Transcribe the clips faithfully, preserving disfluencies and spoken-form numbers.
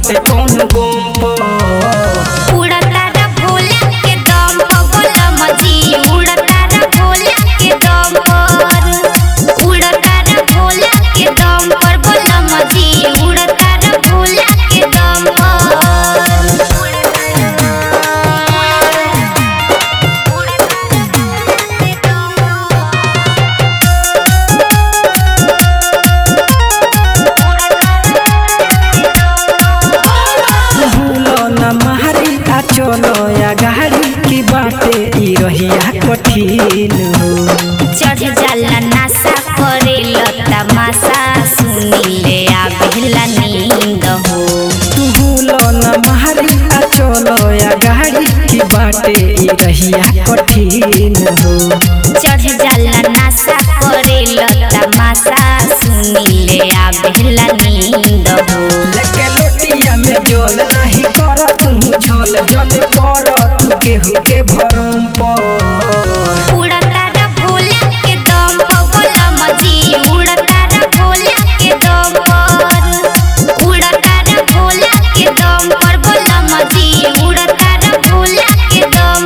बाटे कौन गुम पर उड़ता रा भोला के दम पर बोला मजी उड़ता रा भोला के दम पर उड़ता रा भोला के दम पर बोला मजी उड़ता रा भोला के दम चलो या गाड़ी की बाटे ई रहिया कठिन हो चढ़ जाला नासा करे लता मासा सुनीले आवेला नींद हो भूलो न मारी आ चलो या गाड़ी की बाटे ई रहिया कठिन हो चढ़ जाला नासा करे लता मासा सुनीले आवेला नींद हो लेके लोटिया में जल नहीं कर तुम झोल जल कर तू केहू के भरम पर उड़ता रा भोला के दम पर बोला मजी उड़ता रा भोला के दम पर उड़ता रा भोला के दम पर बोला मजी उड़ता रा भोला के दम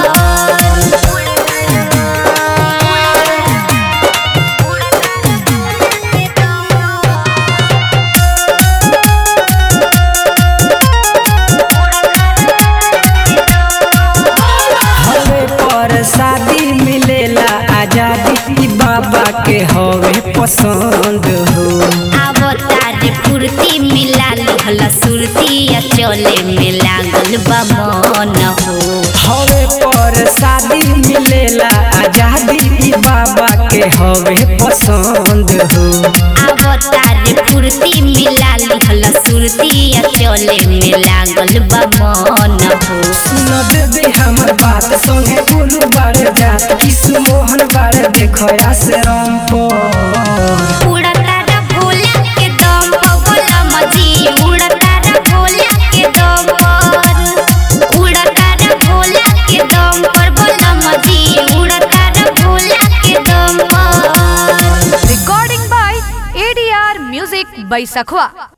शादी मिलेला आजादी बाबा के हवे पसंद हो अवतार फुर्ती मिला लिहल सुरती चले में लागल बा मन हो हवे पर शादी मिलेला आजादी बाबा के हवे पसंद हो अवतार फुर्ती मिला लिहल सुरती चले में लागल बा मन हो सुन देबे हमर बात संगे बोलू बारे जात किसु मोहन बारे देखो आश्रम पर उड़ता रा भोला के दम पर बोला मजी उड़ता रा भोला के दम पर उड़ता रा भोला के दम पर बोला मजी उड़ता रा भोला के दम पर Recording by A D R Music by Sakhwa.